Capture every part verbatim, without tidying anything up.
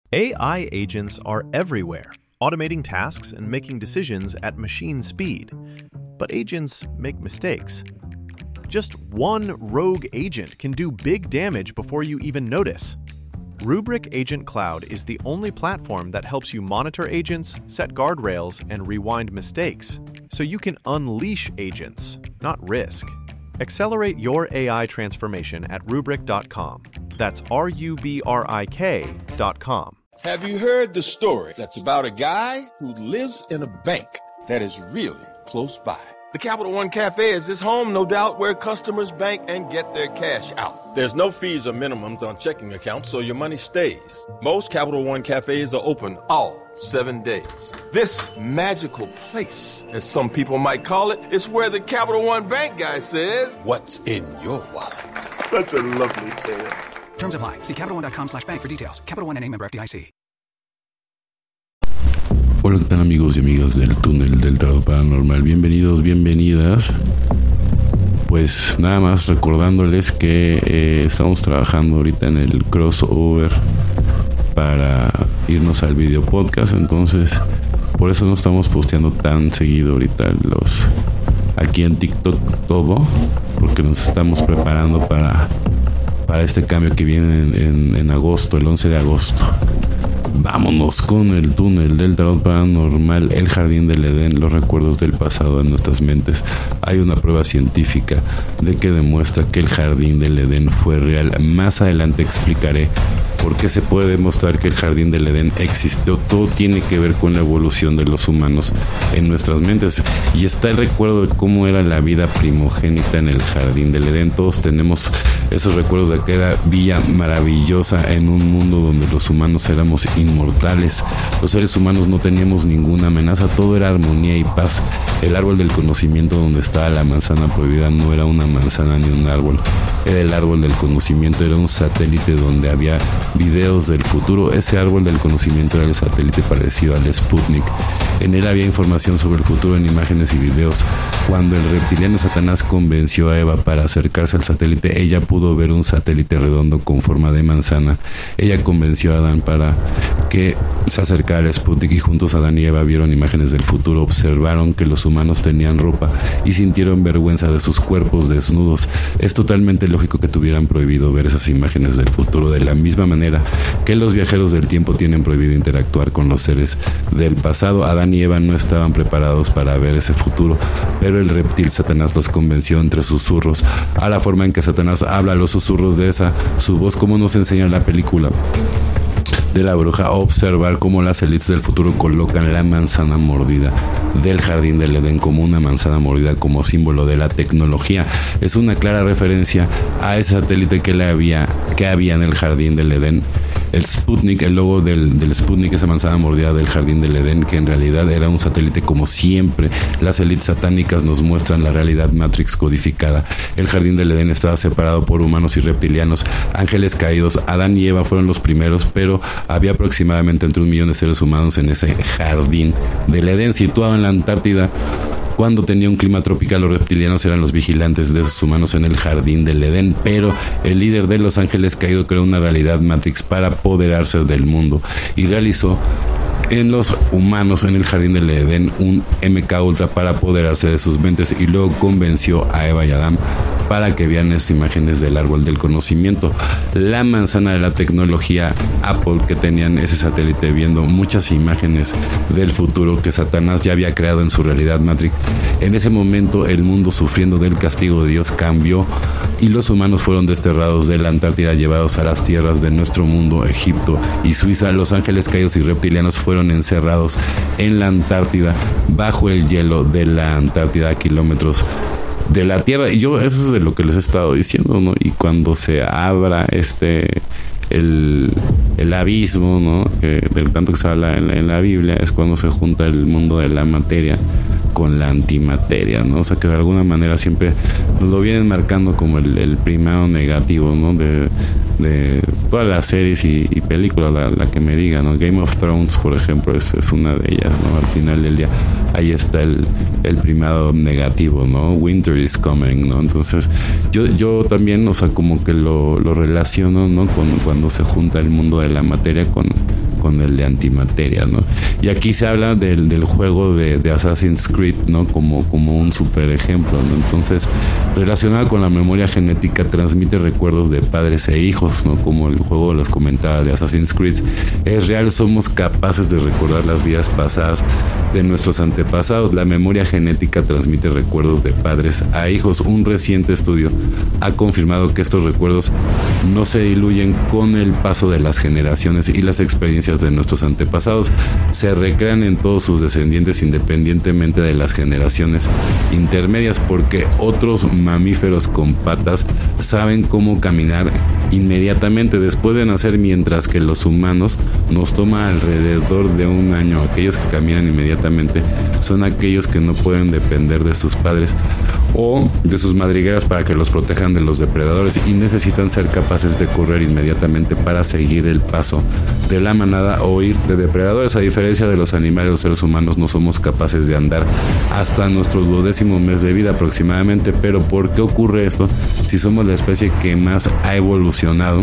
A I agents are everywhere, automating tasks and making decisions at machine speed. But agents make mistakes. Just one rogue agent can do big damage before you even notice. Rubrik Agent Cloud is the only platform that helps you monitor agents, set guardrails, and rewind mistakes, so you can unleash agents, not risk. Accelerate your A I transformation at rubrik dot com. That's R U B R I K dot com. Have you heard the story that's about a guy who lives in a bank that is really close by? The Capital One Cafe is his home, no doubt, where customers bank and get their cash out. There's no fees or minimums on checking accounts, so your money stays. Most Capital One Cafes are open all seven days. This magical place, as some people might call it, is where the Capital One Bank guy says, "What's in your wallet?" Such a lovely tale. Terms apply. See Capital One dot com slash bank for details. Capital One N A member F D I C. Hola, ¿qué tal amigos y amigas del túnel del Tarot Paranormal? Bienvenidos, bienvenidas. Pues nada más recordándoles que eh, estamos trabajando ahorita en el crossover para irnos al video podcast. Entonces, por eso no estamos posteando tan seguido ahorita los aquí en TikTok todo, porque nos estamos preparando para para este cambio que viene en, en, en agosto, el once de agosto. Vámonos con el túnel del Tarot Paranormal, el jardín del Edén, los recuerdos del pasado en nuestras mentes. Hay una prueba científica de que demuestra que el jardín del Edén fue real. Más adelante explicaré por qué se puede demostrar que el jardín del Edén existió. Todo tiene que ver con la evolución de los humanos en nuestras mentes. Y está el recuerdo de cómo era la vida primogénita en el jardín del Edén. Todos tenemos esos recuerdos de aquella villa maravillosa en un mundo donde los humanos éramos inmortales. Los seres humanos no teníamos ninguna amenaza, todo era armonía y paz. El árbol del conocimiento donde estaba la manzana prohibida no era una manzana ni un árbol, era el árbol del conocimiento, era un satélite donde había videos del futuro. Ese árbol del conocimiento era el satélite parecido al Sputnik. En él había información sobre el futuro en imágenes y videos. Cuando el reptiliano Satanás convenció a Eva para acercarse al satélite, ella pudo ver un satélite redondo con forma de manzana. Ella convenció a Adán para que se acercara al Sputnik y juntos Adán y Eva vieron imágenes del futuro, observaron que los humanos tenían ropa y sintieron vergüenza de sus cuerpos desnudos. Es totalmente lógico que tuvieran prohibido ver esas imágenes del futuro, de la misma manera que los viajeros del tiempo tienen prohibido interactuar con los seres del pasado. Adán y Eva no estaban preparados para ver ese futuro, pero el reptil Satanás los convenció entre susurros. A la forma en que Satanás habla, los susurros de esa su voz, como nos enseña la película de la bruja, observar cómo las élites del futuro colocan la manzana mordida del jardín del Edén como una manzana mordida, como símbolo de la tecnología. Es una clara referencia a ese satélite que le había que había en el jardín del Edén. El Sputnik, el logo del, del Sputnik, esa manzana mordida del jardín del Edén, que en realidad era un satélite. Como siempre, las élites satánicas nos muestran la realidad Matrix codificada. El jardín del Edén estaba separado por humanos y reptilianos, ángeles caídos. Adán y Eva fueron los primeros, pero había aproximadamente entre un millón de seres humanos en ese jardín del Edén, situado en la Antártida. Cuando tenía un clima tropical, los reptilianos eran los vigilantes de esos humanos en el jardín del Edén, pero el líder de los ángeles caídos creó una realidad Matrix para apoderarse del mundo y realizó en los humanos en el jardín del Edén un M K Ultra para apoderarse de sus mentes, y luego convenció a Eva y Adán para que vean estas imágenes del árbol del conocimiento, la manzana de la tecnología Apple, que tenían ese satélite viendo muchas imágenes del futuro que Satanás ya había creado en su realidad Matrix. En ese momento el mundo, sufriendo del castigo de Dios, cambió y los humanos fueron desterrados de la Antártida, llevados a las tierras de nuestro mundo, Egipto y Suiza. Los ángeles caídos y reptilianos fueron encerrados en la Antártida, bajo el hielo de la Antártida, a kilómetros de la Tierra. Y yo, eso es de lo que les he estado diciendo, ¿no? Y cuando se abra este el, el abismo, ¿no? Que del tanto que se habla en la, en la Biblia, es cuando se junta el mundo de la materia con la antimateria, ¿no? O sea, que de alguna manera siempre nos lo vienen marcando como el, el primado negativo, ¿no? De, de todas las series y, y películas, la, la que me digan, ¿no? Game of Thrones, por ejemplo, es, es una de ellas, ¿no? Al final del día, ahí está el, el primado negativo, ¿no? Winter is coming, ¿no? Entonces, yo, yo también, o sea, como que lo, lo relaciono, ¿no? Con, cuando se junta el mundo de la materia con con el de antimateria, ¿no? Y aquí se habla del, del juego de, de Assassin's Creed, ¿no? Como, como un super ejemplo, ¿no? Entonces, relacionado con la memoria genética, transmite recuerdos de padres e hijos, ¿no? Como el juego les comentaba de Assassin's Creed. Es real, somos capaces de recordar las vidas pasadas de nuestros antepasados. La memoria genética transmite recuerdos de padres a hijos. Un reciente estudio ha confirmado que estos recuerdos no se diluyen con el paso de las generaciones y las experiencias de nuestros antepasados se recrean en todos sus descendientes independientemente de las generaciones intermedias, porque otros mamíferos con patas saben cómo caminar inmediatamente después de nacer, mientras que los humanos nos toma alrededor de un año. Aquellos que caminan inmediatamente son aquellos que no pueden depender de sus padres o de sus madrigueras para que los protejan de los depredadores y necesitan ser capaces de correr inmediatamente para seguir el paso de la manada o huir de depredadores. A diferencia de los animales, los seres humanos no somos capaces de andar hasta nuestro duodécimo mes de vida aproximadamente. Pero ¿por qué ocurre esto si somos la especie que más ha evolucionado?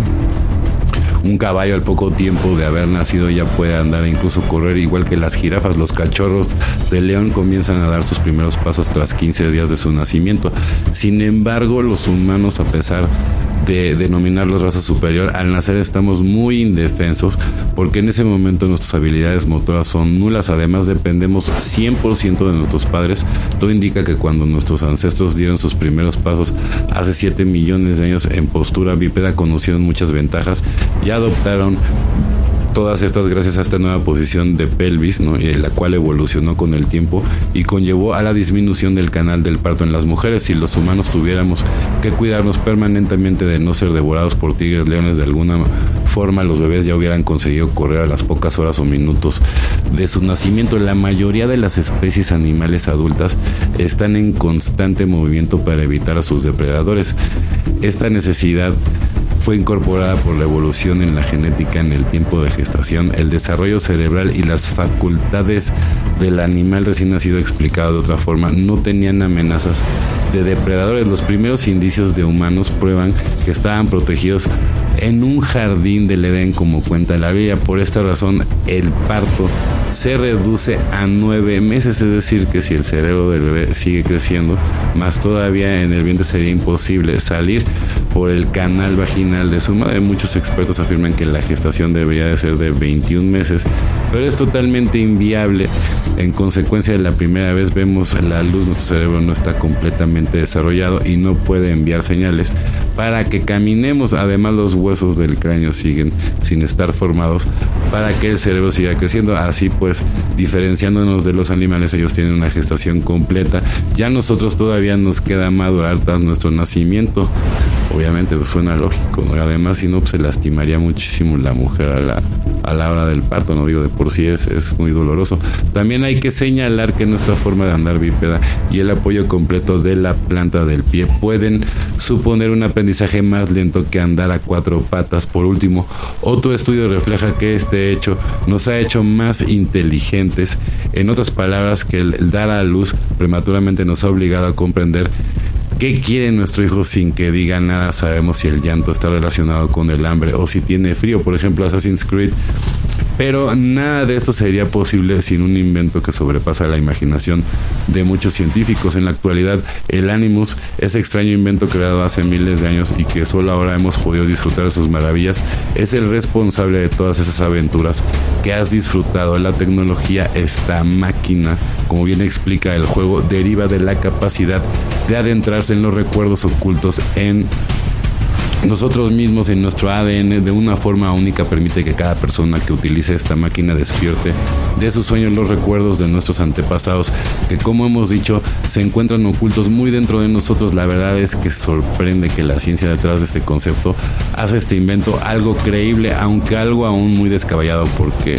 Un caballo al poco tiempo de haber nacido ya puede andar e incluso correr, igual que las jirafas. Los cachorros de león comienzan a dar sus primeros pasos tras quince días de su nacimiento. Sin embargo, los humanos, a pesar de denominarlos raza superior, al nacer estamos muy indefensos porque en ese momento nuestras habilidades motoras son nulas. Además, dependemos cien por ciento de nuestros padres. Todo indica que cuando nuestros ancestros dieron sus primeros pasos hace siete millones de años en postura bípeda, conocieron muchas ventajas y adoptaron todas estas gracias a esta nueva posición de pelvis, ¿no? Y la cual evolucionó con el tiempo y conllevó a la disminución del canal del parto en las mujeres. Si los humanos tuviéramos que cuidarnos permanentemente de no ser devorados por tigres, leones, de alguna forma los bebés ya hubieran conseguido correr a las pocas horas o minutos de su nacimiento. La mayoría de las especies animales adultas están en constante movimiento para evitar a sus depredadores. Esta necesidad fue incorporada por la evolución en la genética en el tiempo de gestación. El desarrollo cerebral y las facultades del animal recién nacido, explicado de otra forma, no tenían amenazas de depredadores. Los primeros indicios de humanos prueban que estaban protegidos en un jardín del Edén, como cuenta la Biblia. Por esta razón, el parto se reduce a nueve meses, es decir, que si el cerebro del bebé sigue creciendo, más todavía en el vientre sería imposible salir por el canal vaginal de su madre. Muchos expertos afirman que la gestación debería de ser de veintiún meses, pero es totalmente inviable. En consecuencia, de la primera vez vemos la luz, nuestro cerebro no está completamente desarrollado y no puede enviar señales para que caminemos. Además, los huesos del cráneo siguen sin estar formados para que el cerebro siga creciendo. Así pues, diferenciándonos de los animales, ellos tienen una gestación completa. Ya nosotros todavía nos queda madurar tras nuestro nacimiento. Obviamente pues suena lógico, ¿no? Además, si no, pues se lastimaría muchísimo la mujer a la, a la hora del parto, no digo, de por sí es, es muy doloroso. También hay que señalar que nuestra forma de andar bípeda y el apoyo completo de la planta del pie pueden suponer un aprendizaje más lento que andar a cuatro patas. Por último, otro estudio refleja que este hecho nos ha hecho más inteligentes. En otras palabras, que el dar a luz prematuramente nos ha obligado a comprender ¿qué quiere nuestro hijo sin que diga nada? Sabemos si el llanto está relacionado con el hambre o si tiene frío, por ejemplo Assassin's Creed. Pero nada de esto sería posible sin un invento que sobrepasa la imaginación de muchos científicos. En la actualidad, el Animus, ese extraño invento creado hace miles de años y que solo ahora hemos podido disfrutar de sus maravillas, es el responsable de todas esas aventuras que has disfrutado. La tecnología, esta máquina, como bien explica el juego, deriva de la capacidad de adentrarse en los recuerdos ocultos en nosotros mismos, en nuestro A D N, de una forma única. Permite que cada persona que utilice esta máquina despierte de sus sueños los recuerdos de nuestros antepasados, que, como hemos dicho, se encuentran ocultos muy dentro de nosotros. La verdad es que sorprende que la ciencia detrás de este concepto hace este invento algo creíble, aunque algo aún muy descabellado, porque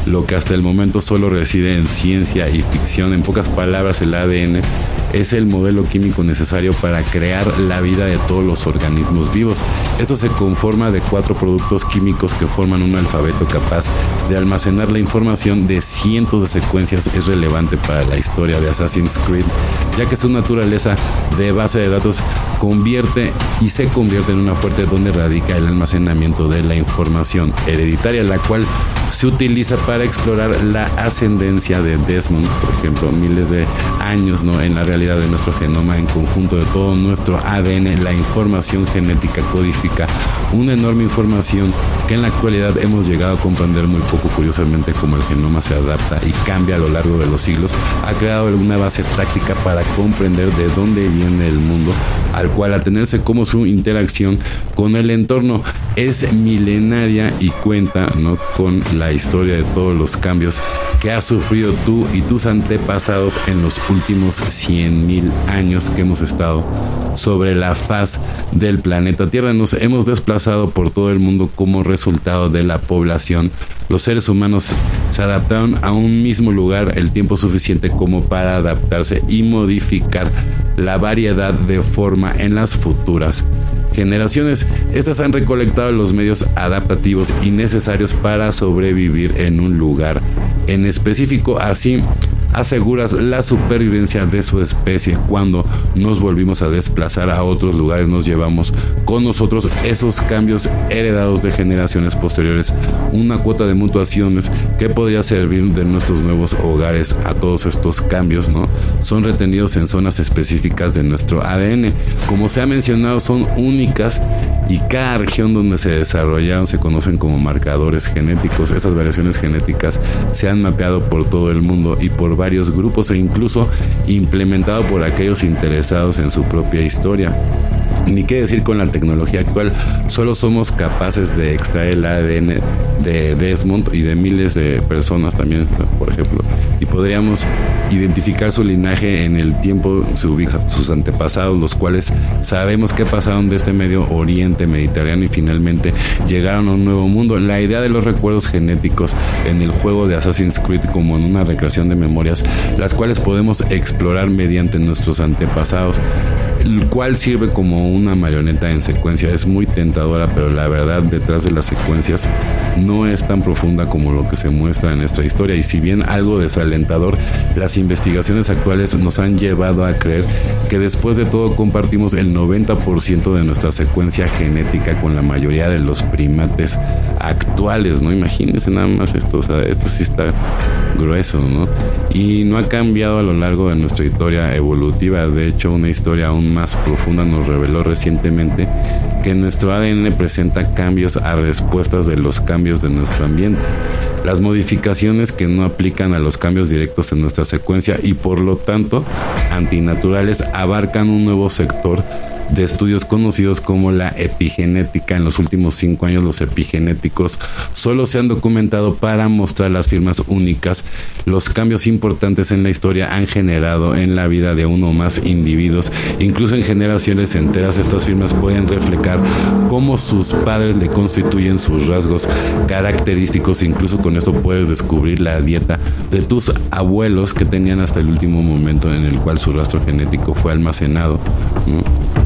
lo que hasta el momento solo reside en ciencia y ficción. En pocas palabras, el A D N es el modelo químico necesario para crear la vida de todos los organismos vivos. Esto se conforma de cuatro productos químicos que forman un alfabeto capaz de almacenar la información de cientos de secuencias. Es relevante para la historia de Assassin's Creed, ya que su naturaleza de base de datos convierte y se convierte en una fuente donde radica el almacenamiento de la información hereditaria, la cual se utiliza para explorar la ascendencia de Desmond, por ejemplo, miles de años, ¿no?, en la realidad de nuestro genoma, en conjunto de todo nuestro A D N. La información genética codifica una enorme información que en la actualidad hemos llegado a comprender muy poco. Curiosamente, como el genoma se adapta y cambia a lo largo de los siglos, ha creado una base práctica para comprender de dónde viene el mundo, al cual atenerse como su interacción con el entorno es milenaria y cuenta, ¿no?, con la historia de todos los cambios que has sufrido tú y tus antepasados en los últimos cien mil años que hemos estado sobre la faz del planeta Tierra. Nos hemos desplazado por todo el mundo como resultado de la población. Los seres humanos se adaptaron a un mismo lugar el tiempo suficiente como para adaptarse y modificar la variedad de forma en las futuras generaciones. Estas han recolectado los medios adaptativos y necesarios para sobrevivir en un lugar en específico. Así aseguras la supervivencia de su especie. Cuando nos volvimos a desplazar a otros lugares, nos llevamos con nosotros esos cambios heredados de generaciones posteriores, una cuota de mutuaciones que podría servir de nuestros nuevos hogares. A todos estos cambios, ¿no?, son retenidos en zonas específicas de nuestro A D N. Como se ha mencionado, son únicas y cada región donde se desarrollaron se conocen como marcadores genéticos. Estas variaciones genéticas se han mapeado por todo el mundo y por varios grupos, e incluso implementado por aquellos interesados en su propia historia. Ni qué decir con la tecnología actual. Solo somos capaces de extraer el A D N de Desmond y de miles de personas también, por ejemplo, y podríamos identificar su linaje en el tiempo, sus antepasados, los cuales sabemos que pasaron de este Medio Oriente Mediterráneo y finalmente llegaron a un nuevo mundo. La idea de los recuerdos genéticos en el juego de Assassin's Creed como en una recreación de memorias, las cuales podemos explorar mediante nuestros antepasados, el cual sirve como una marioneta en secuencia. Es muy tentadora, pero la verdad detrás de las secuencias no es tan profunda como lo que se muestra en nuestra historia. Y si bien algo desalentador, las investigaciones actuales nos han llevado a creer que después de todo compartimos el noventa por ciento de nuestra secuencia genética con la mayoría de los primates actuales, ¿no? Imagínense nada más esto, o sea, esto sí está grueso, ¿no? Y no ha cambiado a lo largo de nuestra historia evolutiva. De hecho, una historia aún más profunda nos reveló recientemente que nuestro A D N presenta cambios a respuestas de los cambios de nuestro ambiente. Las modificaciones que no aplican a los cambios directos en nuestra secuencia y por lo tanto antinaturales abarcan un nuevo sector de estudios conocidos como la epigenética. En los últimos cinco años, los epigenéticos solo se han documentado para mostrar las firmas únicas. Los cambios importantes en la historia han generado en la vida de uno o más individuos, incluso en generaciones enteras. Estas firmas pueden reflejar cómo sus padres le constituyen sus rasgos característicos. Incluso con esto puedes descubrir la dieta de tus abuelos que tenían hasta el último momento en el cual su rastro genético fue almacenado, ¿no?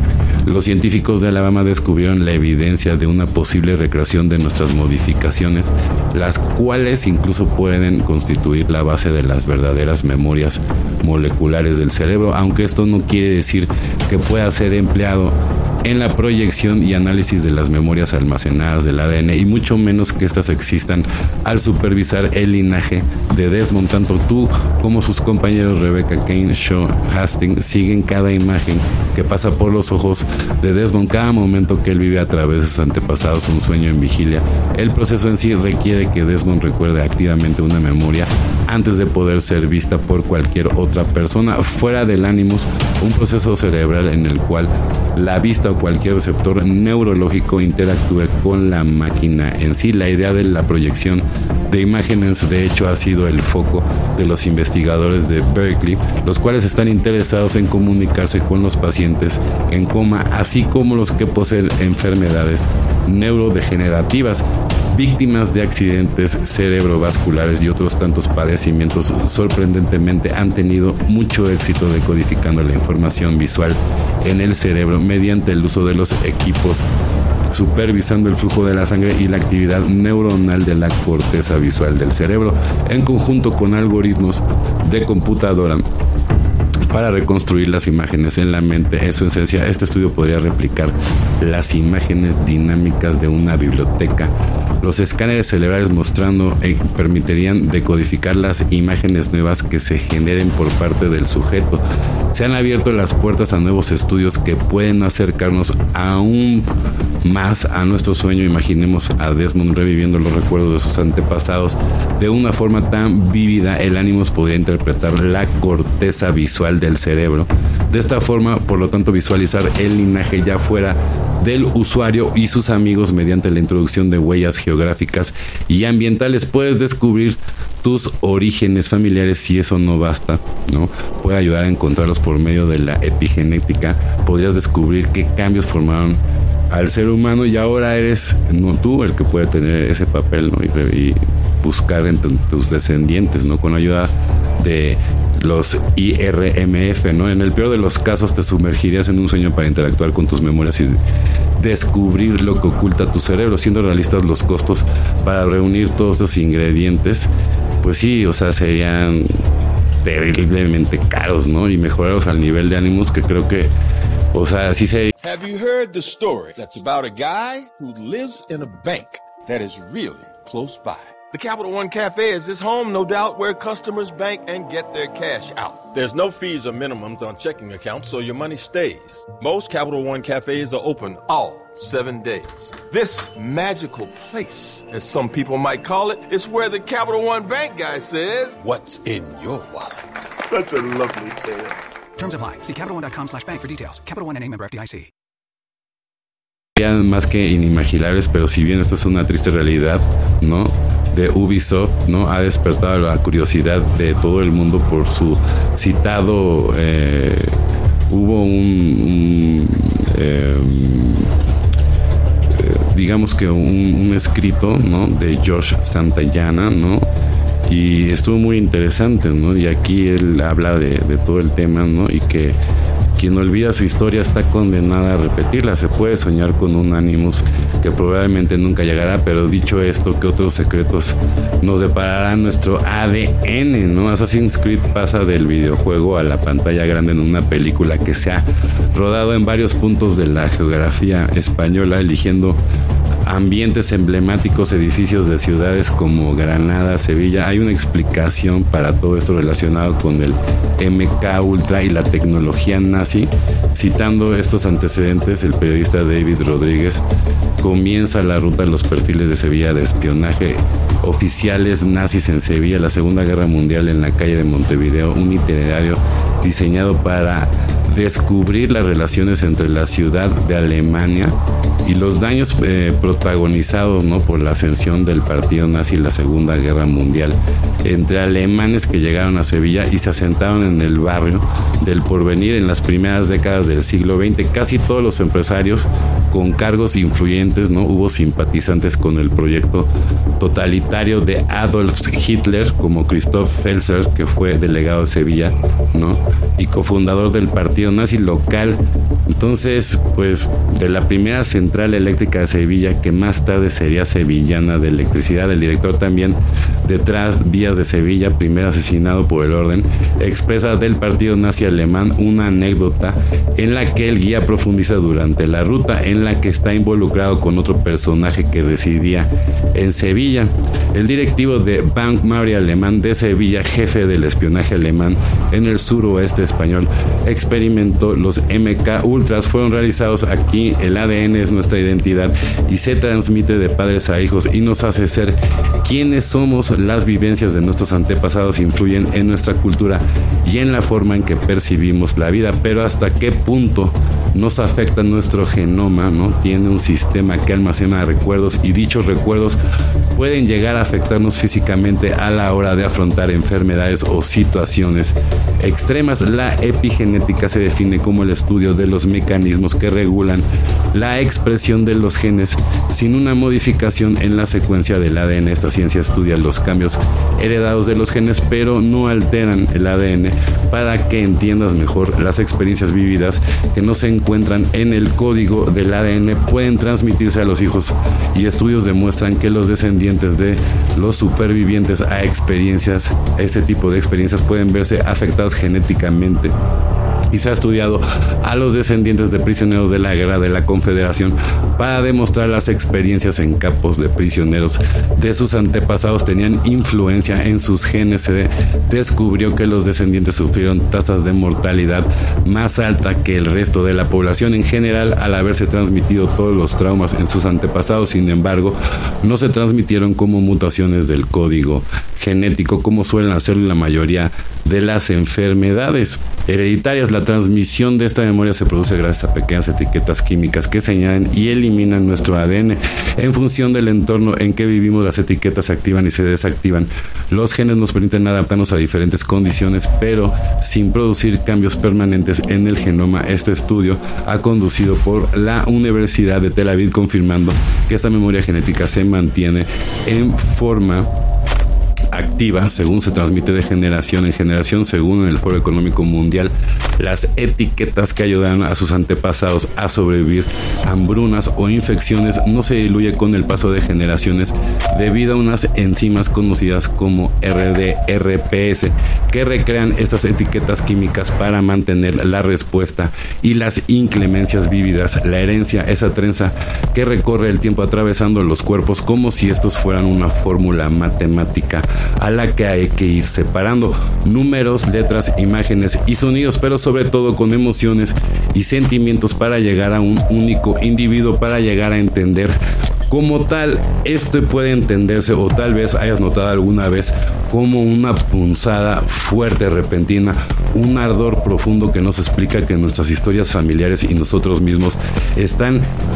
Los científicos de Alabama descubrieron la evidencia de una posible recreación de nuestras modificaciones, las cuales incluso pueden constituir la base de las verdaderas memorias moleculares del cerebro, aunque esto no quiere decir que pueda ser empleado en la proyección y análisis de las memorias almacenadas del A D N, y mucho menos que éstas existan al supervisar el linaje de Desmond. Tanto tú como sus compañeros Rebecca Kane, Shaw Hastings siguen cada imagen que pasa por los ojos de Desmond, cada momento que él vive a través de sus antepasados, un sueño en vigilia. El proceso en sí requiere que Desmond recuerde activamente una memoria antes de poder ser vista por cualquier otra persona fuera del Animus, un proceso cerebral en el cual la vista o cualquier receptor neurológico interactúe con la máquina en sí. La idea de la proyección de imágenes, de hecho, ha sido el foco de los investigadores de Berkeley, los cuales están interesados en comunicarse con los pacientes en coma, así como los que poseen enfermedades neurodegenerativas. víctimas de accidentes cerebrovasculares y otros tantos padecimientos, sorprendentemente han tenido mucho éxito decodificando la información visual en el cerebro mediante el uso de los equipos, supervisando el flujo de la sangre y la actividad neuronal de la corteza visual del cerebro, en conjunto con algoritmos de computadora para reconstruir las imágenes en la mente. En su esencia, este estudio podría replicar las imágenes dinámicas de una biblioteca. Los escáneres cerebrales mostrando eh, permitirían decodificar las imágenes nuevas que se generen por parte del sujeto. Se han abierto las puertas a nuevos estudios que pueden acercarnos aún más a nuestro sueño. Imaginemos a Desmond reviviendo los recuerdos de sus antepasados de una forma tan vívida. El ánimo podría interpretar la corteza visual del cerebro. De esta forma, por lo tanto, visualizar el linaje ya fuera del usuario y sus amigos mediante la introducción de huellas geográficas y ambientales. Puedes descubrir tus orígenes familiares. Si eso no basta, ¿no? Puede ayudar a encontrarlos por medio de la epigenética. Podrías descubrir qué cambios formaron al ser humano y ahora eres no tú el que puede tener ese papel, ¿no? y, y buscar entre tus descendientes, ¿no? Con ayuda de los I R M F, ¿no? En el peor de los casos te sumergirías en un sueño para interactuar con tus memorias y descubrir lo que oculta tu cerebro. Siendo realistas los costos para reunir todos estos ingredientes, pues sí, o sea, serían terriblemente caros, ¿no? Y mejorarlos al nivel de ánimos que creo que, o sea, sí sería. Have you heard the story that's about a guy who lives in a bank that is really close by? The Capital One Cafe is his home, no doubt, where customers bank and get their cash out. There's no fees or minimums on checking accounts, so your money stays. Most Capital One Cafes are open all seven days. This magical place, as some people might call it, is where the Capital One Bank guy says, "What's in your wallet?" Such a lovely tale. Terms apply. See Capital One dot com slash bank for details. Capital One N A member F D I C. Más que inimaginables, pero si bien esto es una triste realidad, ¿no? De Ubisoft, ¿no? Ha despertado la curiosidad de todo el mundo por su citado. Eh, hubo un, un eh, eh, digamos que un, un escrito, ¿no? De Josh Santayana, ¿no? Y estuvo muy interesante, ¿no? Y aquí él habla de, de todo el tema, ¿no? Y que quien olvida su historia está condenada a repetirla. Se puede soñar con un Animus que probablemente nunca llegará, pero dicho esto, ¿qué otros secretos nos deparará nuestro A D N, ¿no? Assassin's Creed pasa del videojuego a la pantalla grande en una película que se ha rodado en varios puntos de la geografía española, eligiendo ambientes emblemáticos, edificios de ciudades como Granada, Sevilla. Hay una explicación para todo esto relacionado con el M K Ultra y la tecnología nazi. Citando estos antecedentes, el periodista David Rodríguez comienza la ruta de los perfiles de Sevilla de espionaje, oficiales nazis en Sevilla, la Segunda Guerra Mundial en la calle de Montevideo, un itinerario diseñado para descubrir las relaciones entre la ciudad de Alemania y los daños eh, protagonizados, ¿no? por la ascensión del partido nazi en la Segunda Guerra Mundial entre alemanes que llegaron a Sevilla y se asentaron en el barrio del Porvenir en las primeras décadas del siglo veinte. Casi todos los empresarios con cargos influyentes, ¿no? Hubo simpatizantes con el proyecto totalitario de Adolf Hitler, como Christoph Felser, que fue delegado de Sevilla, ¿no? y cofundador del partido nazi local. Entonces, pues, de la primera central eléctrica de Sevilla, que más tarde sería Sevillana de Electricidad, el director también detrás Vías de Sevilla, primer asesinado por el orden, expresa del partido nazi alemán una anécdota en la que el guía profundiza durante la ruta, en la que está involucrado con otro personaje que residía en Sevilla. El directivo de Bank Maury alemán de Sevilla, jefe del espionaje alemán en el suroeste español, experimentó los M K Ultras. Fueron realizados aquí. El A D N es nuestra identidad y se transmite de padres a hijos y nos hace ser quienes somos. Las vivencias de nuestros antepasados influyen en nuestra cultura y en la forma en que percibimos la vida, pero hasta qué punto nos afecta nuestro genoma, ¿no? Tiene un sistema que almacena recuerdos y dichos recuerdos pueden llegar a afectarnos físicamente a la hora de afrontar enfermedades o situaciones extremas. La epigenética se define como el estudio de los mecanismos que regulan la expresión de los genes sin una modificación en la secuencia del A D N. Esta ciencia estudia los cambios heredados de los genes, pero no alteran el A D N para que entiendas mejor las experiencias vividas que no se encuentran en el código del A D N pueden transmitirse a los hijos, y estudios demuestran que los descendientes de los supervivientes a experiencias, este tipo de experiencias pueden verse afectados genéticamente. Y se ha estudiado a los descendientes de prisioneros de la guerra de la Confederación para demostrar las experiencias en campos de prisioneros de sus antepasados tenían influencia en sus genes. Se descubrió que los descendientes sufrieron tasas de mortalidad más alta que el resto de la población en general al haberse transmitido todos los traumas en sus antepasados. Sin embargo, no se transmitieron como mutaciones del código genético como suelen hacerlo la mayoría de las enfermedades hereditarias. La transmisión de esta memoria se produce gracias a pequeñas etiquetas químicas que se añaden y eliminan nuestro A D N. En función del entorno en que vivimos, las etiquetas se activan y se desactivan. Los genes nos permiten adaptarnos a diferentes condiciones, pero sin producir cambios permanentes en el genoma. Este estudio ha conducido por la Universidad de Tel Aviv, confirmando que esta memoria genética se mantiene en forma activa según se transmite de generación en generación. Según el Foro Económico Mundial, las etiquetas que ayudaron a sus antepasados a sobrevivir hambrunas o infecciones no se diluye con el paso de generaciones debido a unas enzimas conocidas como R D R P S que recrean estas etiquetas químicas para mantener la respuesta y las inclemencias vividas. La herencia, esa trenza que recorre el tiempo atravesando los cuerpos como si estos fueran una fórmula matemática a la que hay que ir separando números, letras, imágenes y sonidos, pero sobre todo con emociones y sentimientos para llegar a un único individuo, para llegar a entender como tal. Esto puede entenderse, o tal vez hayas notado alguna vez, como una punzada fuerte, repentina, un ardor profundo que nos explica que nuestras historias familiares y nosotros mismos están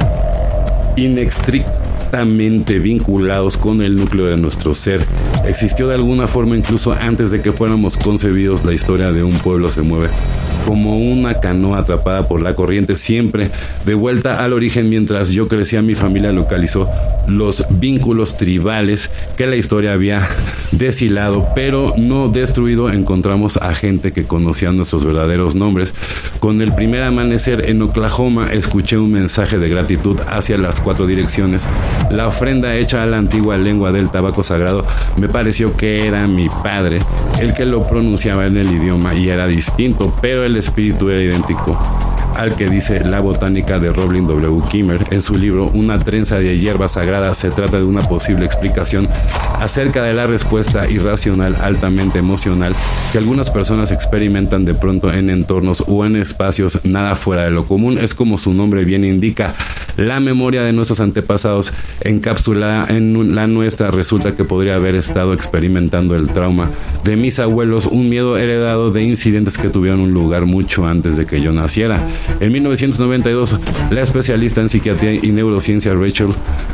inextricablemente vinculados con el núcleo de nuestro ser. Existió de alguna forma incluso antes de que fuéramos concebidos. La historia de un pueblo se mueve como una canoa atrapada por la corriente, siempre de vuelta al origen. Mientras yo crecía, mi familia localizó los vínculos tribales que la historia había deshilado, pero no destruido. Encontramos a gente que conocía nuestros verdaderos nombres. Con el primer amanecer en Oklahoma, escuché un mensaje de gratitud hacia las cuatro direcciones. La ofrenda hecha a la antigua lengua del tabaco sagrado me pareció que era mi padre el que lo pronunciaba en el idioma, y era distinto, pero el espíritu era idéntico al que dice la botánica de Robin W. Kimmer en su libro Una trenza de hierba sagrada. Se trata de una posible explicación acerca de la respuesta irracional altamente emocional que algunas personas experimentan de pronto en entornos o en espacios nada fuera de lo común. Es como su nombre bien indica, la memoria de nuestros antepasados encapsulada en la nuestra. Resulta que podría haber estado experimentando el trauma de mis abuelos, un miedo heredado de incidentes que tuvieron un lugar mucho antes de que yo naciera. En mil novecientos noventa y dos, la especialista en psiquiatría y neurociencia Rachel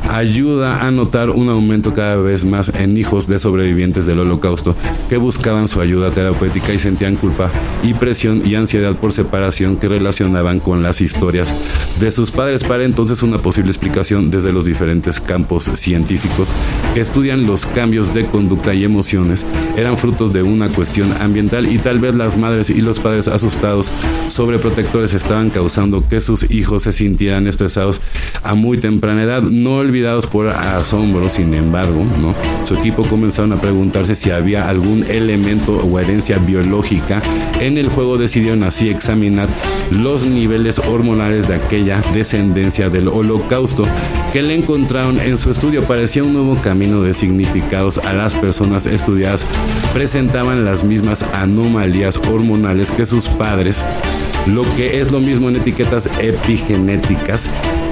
ayuda a notar un aumento cada vez más en hijos de sobrevivientes del Holocausto que buscaban su ayuda terapéutica y sentían culpa y presión y ansiedad por separación que relacionaban con las historias de sus padres. Para entonces, una posible explicación desde los diferentes campos científicos que estudian los cambios de conducta y emociones eran frutos de una cuestión ambiental, y tal vez las madres y los padres asustados, sobreprotectores, estaban causando que sus hijos se sintieran estresados a muy temprana edad, no olvidados por asombro. Sin embargo, ¿no? Su equipo comenzaron a preguntarse si había algún elemento o herencia biológica en el juego. Decidieron así examinar los niveles hormonales de aquella descendencia del Holocausto que le encontraron en su estudio. Parecía un nuevo camino de significados. A las personas estudiadas presentaban las mismas anomalías hormonales que sus padres, lo que es lo mismo en etiquetas epigenéticas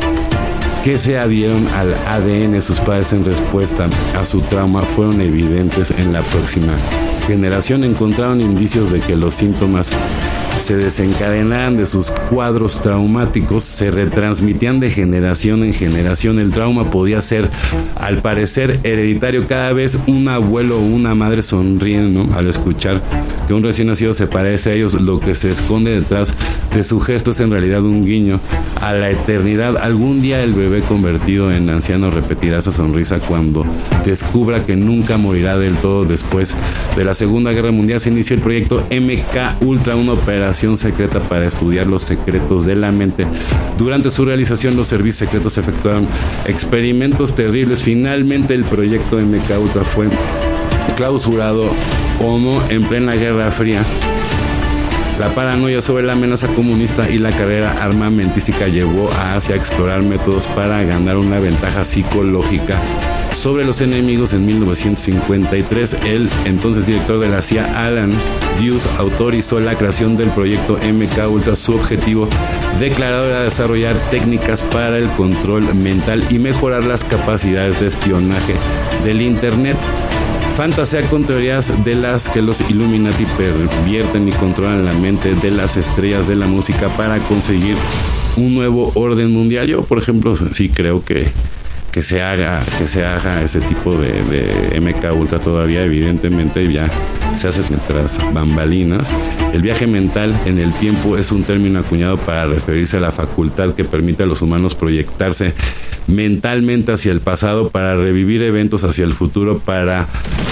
que se adhieron al A D N. Sus padres, en respuesta a su trauma, fueron evidentes en la próxima generación. Encontraron indicios de que los síntomas se desencadenaran de sus cuadros traumáticos, se retransmitían de generación en generación. El trauma podía ser, al parecer, hereditario. Cada vez un abuelo o una madre sonríen, ¿no?, al escuchar que un recién nacido se parece a ellos. Lo que se esconde detrás de su gesto es en realidad un guiño a la eternidad. Algún día el bebé convertido en anciano repetirá esa sonrisa cuando descubra que nunca morirá del todo. Después de la Segunda Guerra Mundial se inició el proyecto M K Ultra, una operación secreta para estudiar los secretos de la mente. Durante su realización, los servicios secretos efectuaron experimentos terribles. Finalmente, el proyecto M K Ultra fue clausurado o no en plena Guerra Fría. La paranoia sobre la amenaza comunista y la carrera armamentística llevó a Asia a explorar métodos para ganar una ventaja psicológica sobre los enemigos. En mil novecientos cincuenta y tres, el entonces director de la C I A, Alan Dulles, autorizó la creación del proyecto M K Ultra. Su objetivo declarado era desarrollar técnicas para el control mental y mejorar las capacidades de espionaje del Internet. Fantasea con teorías de las que los Illuminati pervierten y controlan la mente de las estrellas de la música para conseguir un nuevo orden mundial. Yo, por ejemplo, sí creo que, que se haga que se haga ese tipo de, de M K Ultra todavía. Evidentemente ya se hace tras bambalinas. El viaje mental en el tiempo es un término acuñado para referirse a la facultad que permite a los humanos proyectarse mentalmente hacia el pasado para revivir eventos hacia el futuro, para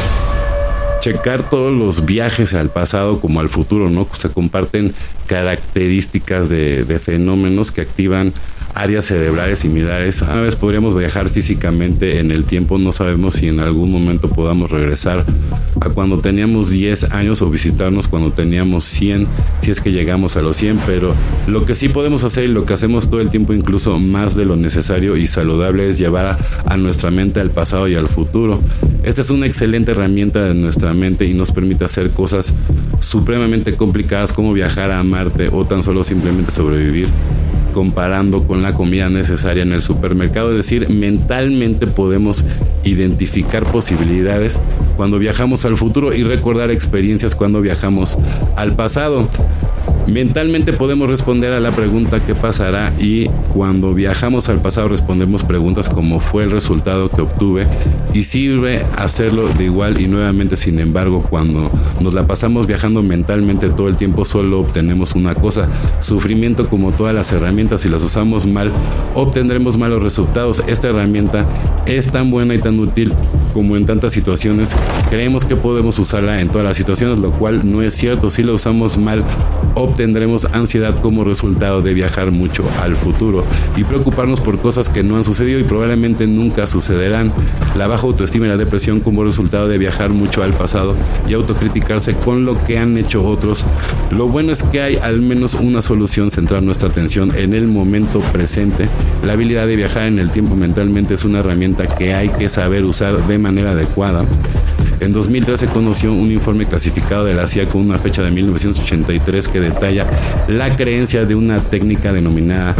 checar todos los viajes al pasado como al futuro, ¿no? Se comparten características de, de fenómenos que activan áreas cerebrales similares. A veces podríamos viajar físicamente en el tiempo. No sabemos si en algún momento podamos regresar a cuando teníamos diez años o visitarnos cuando teníamos cien, si es que llegamos a los cien. Pero lo que sí podemos hacer, y lo que hacemos todo el tiempo, incluso más de lo necesario y saludable, es llevar a, a nuestra mente al pasado y al futuro. Esta es una excelente herramienta de nuestra mente y nos permite hacer cosas supremamente complicadas como viajar a Marte o tan solo simplemente sobrevivir comparando con la comida necesaria en el supermercado. Es decir, mentalmente podemos identificar posibilidades cuando viajamos al futuro y recordar experiencias cuando viajamos al pasado. Mentalmente podemos responder a la pregunta ¿qué pasará? Y cuando viajamos al pasado respondemos preguntas como ¿fue el resultado que obtuve? Y sirve hacerlo de igual y nuevamente. Sin embargo, cuando nos la pasamos viajando mentalmente todo el tiempo, solo obtenemos una cosa: sufrimiento. Como todas las herramientas, si las usamos mal, obtendremos malos resultados. Esta herramienta es tan buena y tan útil como en tantas situaciones creemos que podemos usarla en todas las situaciones, lo cual no es cierto. Si la usamos mal, obtendremos ansiedad como resultado de viajar mucho al futuro y preocuparnos por cosas que no han sucedido y probablemente nunca sucederán. La baja autoestima y la depresión como resultado de viajar mucho al pasado y autocriticarse con lo que han hecho otros. Lo bueno es que hay al menos una solución: centrar nuestra atención en el momento presente. La habilidad de viajar en el tiempo mentalmente es una herramienta que hay que saber usar de manera adecuada. En dos mil trece conoció un informe clasificado de la C I A con una fecha de mil novecientos ochenta y tres que detalla la creencia de una técnica denominada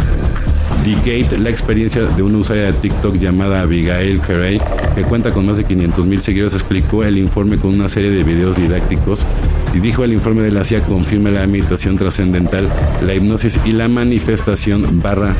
D-Gate. La experiencia de una usuaria de TikTok llamada Abigail Carey, que cuenta con más de quinientos mil seguidores, explicó el informe con una serie de videos didácticos y dijo: el informe de la C I A confirma la meditación trascendental, la hipnosis y la manifestación barra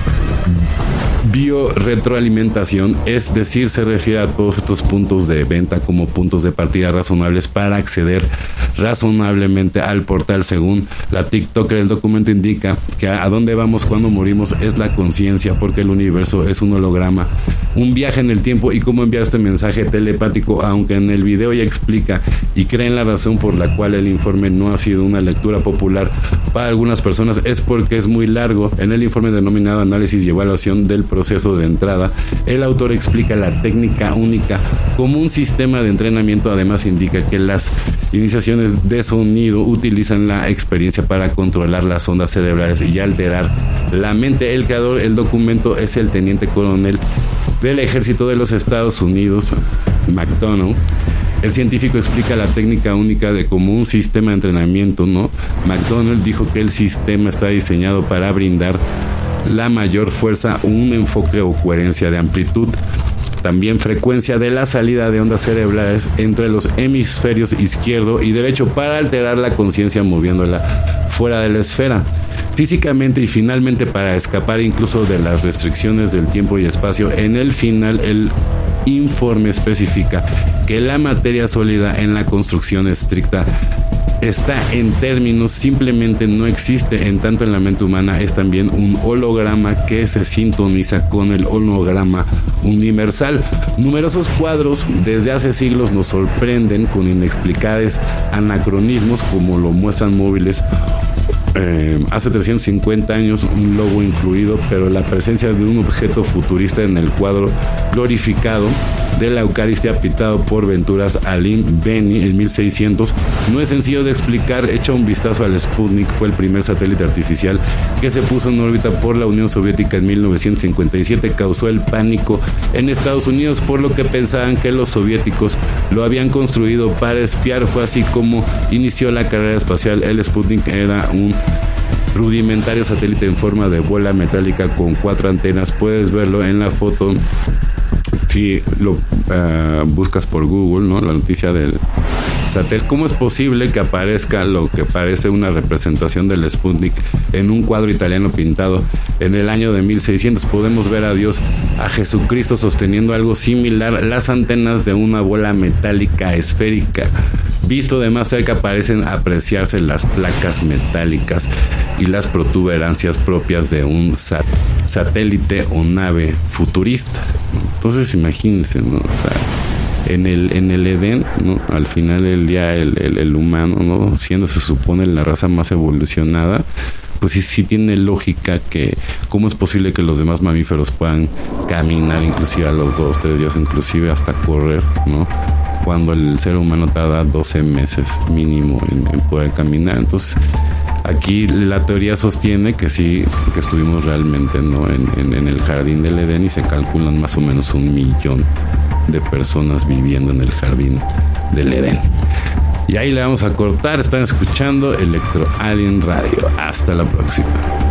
biorretroalimentación, es decir, se refiere a todos estos puntos de venta como puntos de partida razonables para acceder razonablemente al portal. Según la TikToker, el documento indica que a dónde vamos cuando morimos es la conciencia, porque el universo es un holograma, un viaje en el tiempo, y cómo enviar este mensaje telepático. Aunque en el video ya explica y creen la razón por la cual el informe no ha sido una lectura popular para algunas personas, es porque es muy largo. En el informe denominado Análisis y Evaluación del Proceso de Entrada, el autor explica la técnica única como un sistema de entrenamiento. Además, indica que las iniciaciones de sonido utilizan la experiencia para controlar las ondas cerebrales y alterar la mente. El creador del documento es el teniente coronel del ejército de los Estados Unidos, McDonnell. El científico explica la técnica única de como un sistema de entrenamiento, ¿no? McDonnell dijo que el sistema está diseñado para brindar la mayor fuerza, un enfoque o coherencia de amplitud también frecuencia de la salida de ondas cerebrales entre los hemisferios izquierdo y derecho para alterar la conciencia moviéndola fuera de la esfera. Físicamente y finalmente para escapar incluso de las restricciones del tiempo y espacio, en el final el informe especifica que la materia sólida en la construcción estricta está en términos, simplemente no existe, en tanto en la mente humana es también un holograma que se sintoniza con el holograma universal. Numerosos cuadros desde hace siglos nos sorprenden con inexplicables anacronismos, como lo muestran móviles. Eh, hace trescientos cincuenta años, un logo incluido, pero la presencia de un objeto futurista en el cuadro glorificado de la Eucaristía pintado por Venturas Alim Beni en mil seiscientos no es sencillo de explicar. Echa un vistazo al Sputnik, fue el primer satélite artificial que se puso en órbita por la Unión Soviética en mil novecientos cincuenta y siete. Causó el pánico en Estados Unidos, por lo que pensaban que los soviéticos lo habían construido para espiar. Fue así como inició la carrera espacial. El Sputnik era un rudimentario satélite en forma de bola metálica con cuatro antenas. Puedes verlo en la foto si lo uh, buscas por Google, ¿no? La noticia del satélite. ¿Cómo es posible que aparezca lo que parece una representación del Sputnik en un cuadro italiano pintado en el año de mil seiscientos? Podemos ver a Dios, a Jesucristo sosteniendo algo similar, las antenas de una bola metálica esférica. Visto de más cerca parecen apreciarse las placas metálicas y las protuberancias propias de un sat- satélite o nave futurista. Entonces imagínense, ¿no? O sea, en el en el Edén, ¿no? Al final del día el, el, el humano, ¿no? Siendo se supone la raza más evolucionada, pues sí, sí tiene lógica que cómo es posible que los demás mamíferos puedan caminar inclusive a los dos, tres días, inclusive hasta correr, ¿no? Cuando el ser humano tarda doce meses mínimo en, en poder caminar. Entonces aquí la teoría sostiene que sí, que estuvimos realmente, ¿no? en, en, en el jardín del Edén, y se calculan más o menos un millón de personas viviendo en el jardín del Edén. Y ahí le vamos a cortar. Están escuchando Electro Alien Radio. Hasta la próxima.